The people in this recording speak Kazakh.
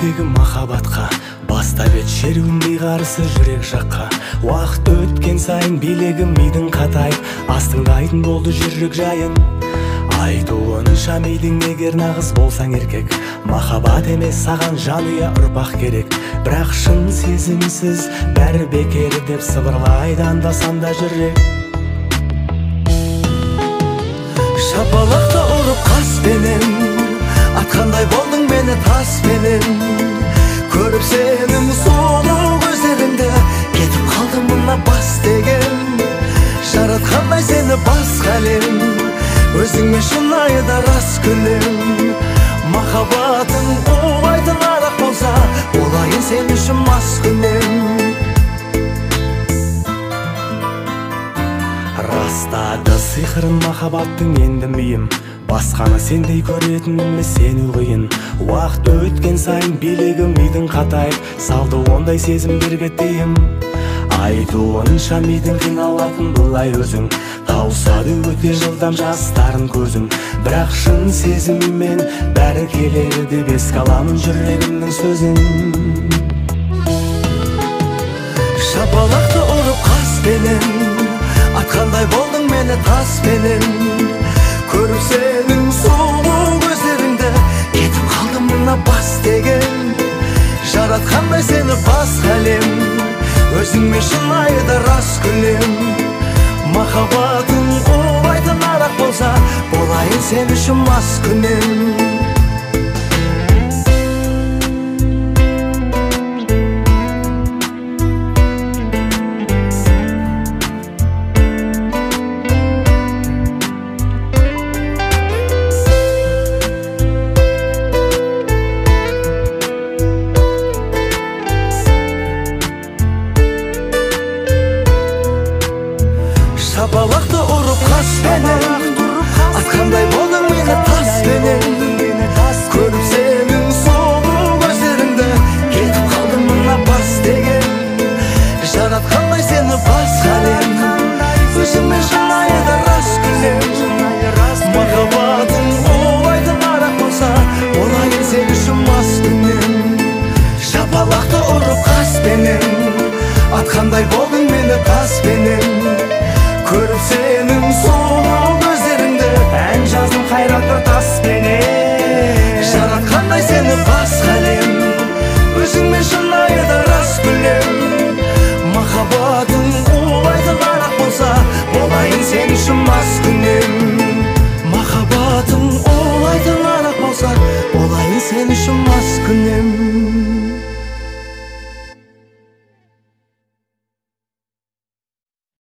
жүректегі махаббатқа бастап ет шеруіндей қарысы жүрек жаққа. Уақыт өткен сайын билегім мидың қатайып, астыңдайтын болды жүрек жайын. Айтуынша мидың егер нағыз болсаң еркек, махаббат емес саған жанұя ұрпақ керек. Бірақ шын сезімсіз бәрі бекер деп сыбырлайды анда-санда жүрек. Шапалақты ұрып қаспенен, атқандай болдың мені таспенен. Көріп сенің сұлу көздеріңді, кетіп қалдым мына бас деген. Жаратқандай сені басқа әлем, өзіңмен шынайы да рас күлем. Махаббатың улайтын арақ болса, болайын сен үшін мас күнем. Растады сиқырын махаббаттың енді миым, басқаны сендей көретін емес сені қиын. Уақыт өткен сайын билегім мидың қатайып, салды ондай сезімдерге тыйым. Айтуынша мидың қиналатын бұлай өзің, тауысады өте жылдам жастарын көзің. Бірақ шын сезіммен бәрі келеді деп еске аламын жүрегімнің сөзін. Шапалақты ұрып қаспенен, атқандай болдың мені таспенен. Көріп сенің сұлу көздеріңді, кетіп қалдым мына бас деген. Жаратқандай сені басқа әлем, өзіңмен шынайы да рас күлем. Махаббатың улайтын арақ болса, болайын сен үшін мас күнем. Шапалақты ұрып қаспенен, атқандай болдың мені таспенен. Көріп сенің сұлу көздеріңді, кетіп қалдым мына бас деген. Жаратқандай сені басқа әлем, өзіңмен шынайы да рас күлем. Махаббатың улайтын арақ болса, болайын сен үшін мас күнем. Шапалақты ұрып қаспенен, атқандай болдың мені таспенен. Көріп сенің сұлу көздеріңді, ән жаздым қайрат бір таспенен. Жаратқандай сені басқа әлем, өзіңмен шынайы да рас күлем. Махаббатың